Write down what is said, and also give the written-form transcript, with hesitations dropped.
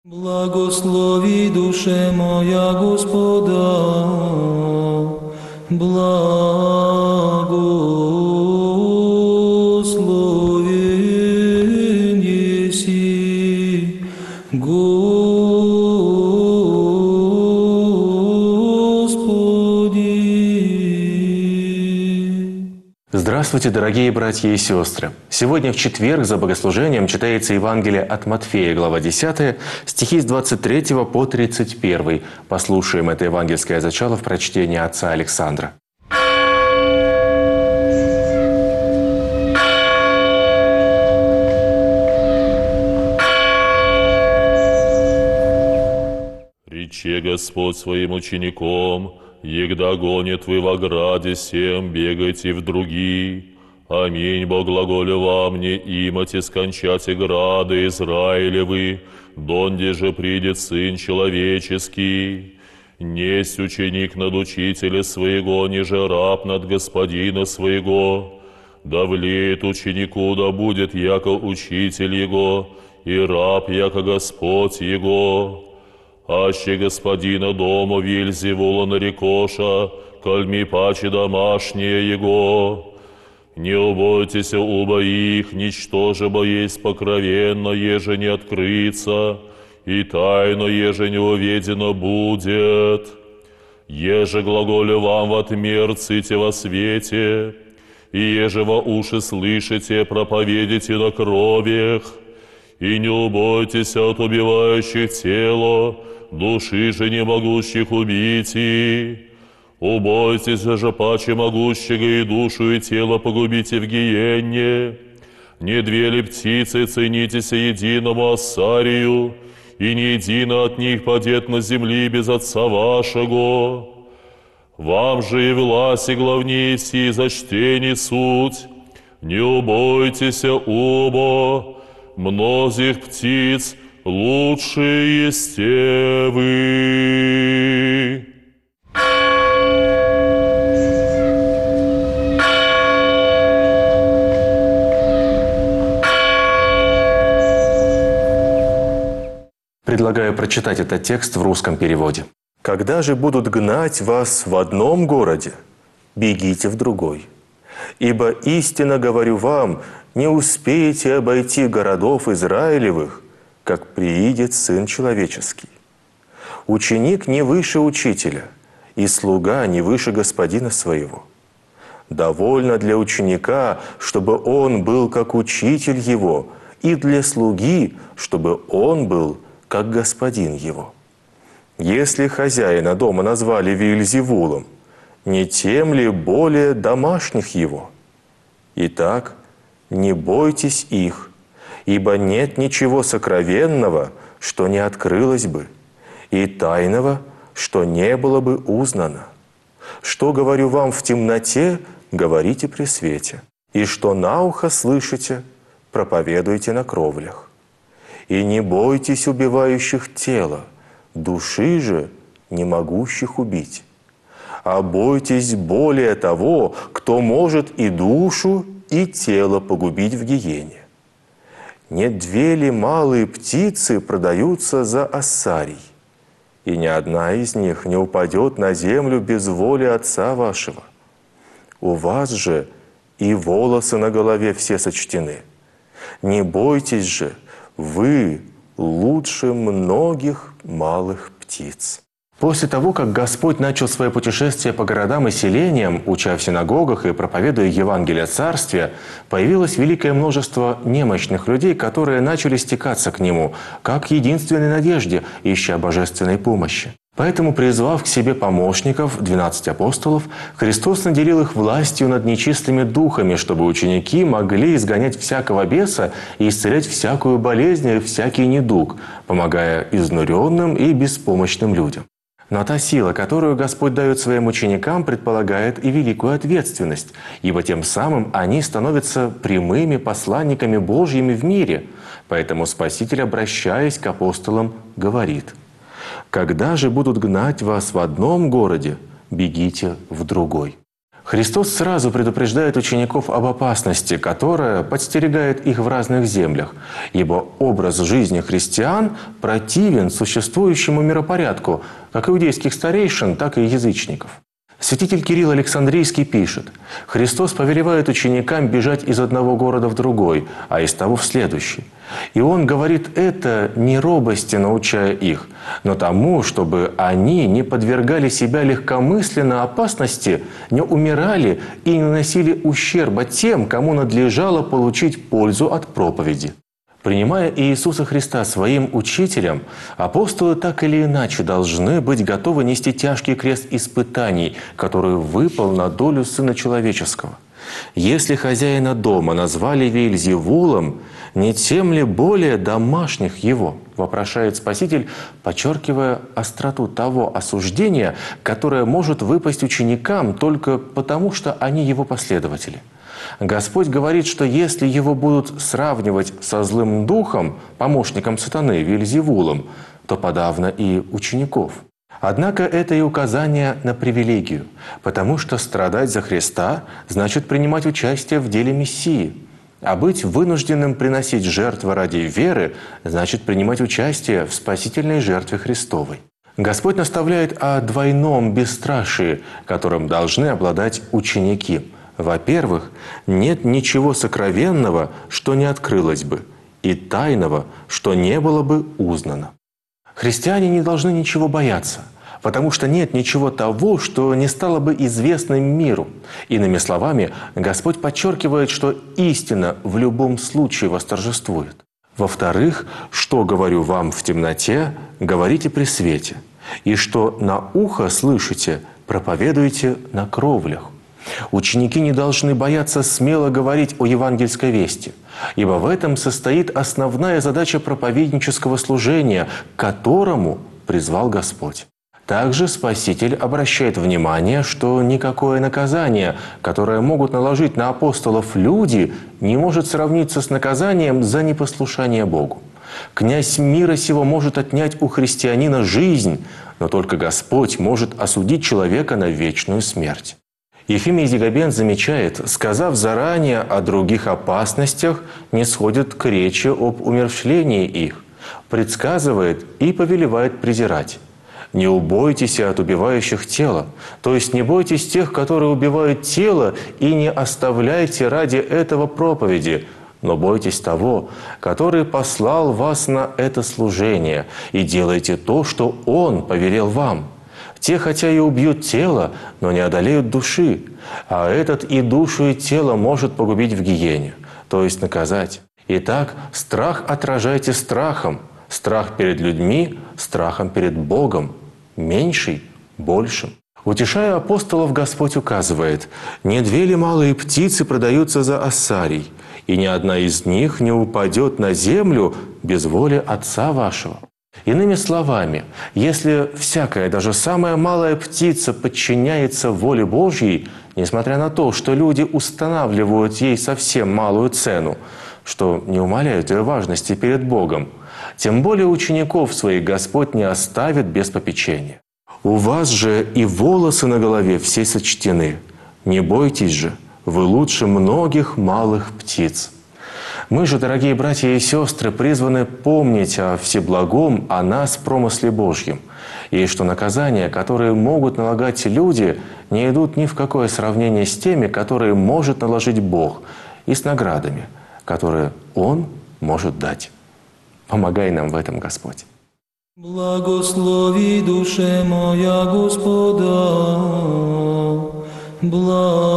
Благослови, душе моя, Господа, благословен еси, Господи. Здравствуйте, дорогие братья и сестры! Сегодня в четверг за богослужением читается Евангелие от Матфея, глава 10, стихи с 23 по 31. Послушаем это евангельское зачало в прочтении отца Александра. Рече Господь своим учеником: «Егда гонит вы в ограде сем, бегайте в другие. Аминь, Бог глаголю вам, не имате скончате грады Израилевы, донде же придет Сын Человеческий. Несть ученик над учителя своего, ниже раб над господина своего. Да влеет ученику, да будет яко учитель его, и раб яко Господь его. Аще господина дома Вельзевула нарекоша, кальми паче домашнее его. Не убойтесь оба их, ничтоже боесть покровенно, еже не открыться, и тайно, еже не уведено будет. Еже глаголю вам в отмерците во свете, и еже во уши слышите, проповедите на кровях. И не убойтесь от убивающих тело, души же не могущих убить. Убойтесь же паче могущего и душу, и тело погубите в гиенне. Не две ли птицы ценитесь единому Ассарию, и не едино от них падет на земли без Отца вашего. Вам же и власть, и главнее сии зачтени суть. Не убойтесь оба, многих птиц лучше есте вы». Предлагаю прочитать этот текст в русском переводе. «Когда же будут гнать вас в одном городе, бегите в другой. Ибо истинно говорю вам, не успеете обойти городов Израилевых, как приидет Сын Человеческий. Ученик не выше учителя, и слуга не выше господина своего. Довольно для ученика, чтобы он был как учитель его, и для слуги, чтобы он был как господин его. Если хозяина дома назвали Вельзевулом, не тем ли более домашних его? Итак, не бойтесь их, ибо нет ничего сокровенного, что не открылось бы, и тайного, что не было бы узнано. Что говорю вам в темноте, говорите при свете, и что на ухо слышите, проповедуйте на кровлях. И не бойтесь убивающих тело, души же не могущих убить. А бойтесь более того, кто может и душу, и тело погубить в гиене. Не две ли малые птицы продаются за ассарий? И ни одна из них не упадет на землю без воли Отца вашего. У вас же и волосы на голове все сочтены. Не бойтесь же, вы лучше многих малых птиц». После того, как Господь начал свое путешествие по городам и селениям, уча в синагогах и проповедуя Евангелие Царствия, появилось великое множество немощных людей, которые начали стекаться к Нему, как к единственной надежде, ища божественной помощи. Поэтому, призвав к себе помощников, 12 апостолов, Христос наделил их властью над нечистыми духами, чтобы ученики могли изгонять всякого беса и исцелять всякую болезнь и всякий недуг, помогая изнуренным и беспомощным людям. Но та сила, которую Господь дает своим ученикам, предполагает и великую ответственность, ибо тем самым они становятся прямыми посланниками Божьими в мире. Поэтому Спаситель, обращаясь к апостолам, говорит: «Когда же будут гнать вас в одном городе, бегите в другой». Христос сразу предупреждает учеников об опасности, которая подстерегает их в разных землях, ибо образ жизни христиан противен существующему миропорядку, как иудейских старейшин, так и язычников. Святитель Кирилл Александрийский пишет: «Христос повелевает ученикам бежать из одного города в другой, а из того в следующий. И Он говорит это не робости, научая их, но тому, чтобы они не подвергали себя легкомысленно опасности, не умирали и не наносили ущерба тем, кому надлежало получить пользу от проповеди». Принимая Иисуса Христа своим учителем, апостолы так или иначе должны быть готовы нести тяжкий крест испытаний, который выпал на долю Сына Человеческого. Если хозяина дома назвали Веельзевулом, не тем ли более домашних его? Вопрошает Спаситель, подчеркивая остроту того осуждения, которое может выпасть ученикам только потому, что они его последователи. Господь говорит, что если его будут сравнивать со злым духом, помощником сатаны, Веельзевулом, то подавно и учеников. Однако это и указание на привилегию, потому что страдать за Христа значит принимать участие в деле Мессии, а быть вынужденным приносить жертвы ради веры значит принимать участие в спасительной жертве Христовой. Господь наставляет о двойном бесстрашии, которым должны обладать ученики. Во-первых, нет ничего сокровенного, что не открылось бы, и тайного, что не было бы узнано. Христиане не должны ничего бояться, потому что нет ничего того, что не стало бы известным миру. Иными словами, Господь подчеркивает, что истина в любом случае восторжествует. Во-вторых, что говорю вам в темноте, говорите при свете, и что на ухо слышите, проповедуйте на кровлях. Ученики не должны бояться смело говорить о евангельской вести, ибо в этом состоит основная задача проповеднического служения, к которому призвал Господь. Также Спаситель обращает внимание, что никакое наказание, которое могут наложить на апостолов люди, не может сравниться с наказанием за непослушание Богу. Князь мира сего может отнять у христианина жизнь, но только Господь может осудить человека на вечную смерть. Ефимий Зигабен замечает, сказав заранее о других опасностях, не сходит к речи об умерщвлении их, предсказывает и повелевает презирать. «Не убойтесь от убивающих тело», то есть не бойтесь тех, которые убивают тело, и не оставляйте ради этого проповеди, но бойтесь того, который послал вас на это служение, и делайте то, что Он повелел вам. Те, хотя и убьют тело, но не одолеют души, а этот и душу, и тело может погубить в гиене, то есть наказать. Итак, страх отражайте страхом, страх перед людьми, страхом перед Богом, меньший – большим. Утешая апостолов, Господь указывает: «Не две ли малые птицы продаются за ассарий, и ни одна из них не упадет на землю без воли Отца вашего». Иными словами, если всякая, даже самая малая птица подчиняется воле Божьей, несмотря на то, что люди устанавливают ей совсем малую цену, что не умаляет ее важности перед Богом, тем более учеников своих Господь не оставит без попечения. «У вас же и волосы на голове все сочтены. Не бойтесь же, вы лучше многих малых птиц». Мы же, дорогие братья и сестры, призваны помнить о Всеблагом, о нас, промысле Божьем, и что наказания, которые могут налагать люди, не идут ни в какое сравнение с теми, которые может наложить Бог, и с наградами, которые Он может дать. Помогай нам в этом, Господь. Благослови душе моя Господа,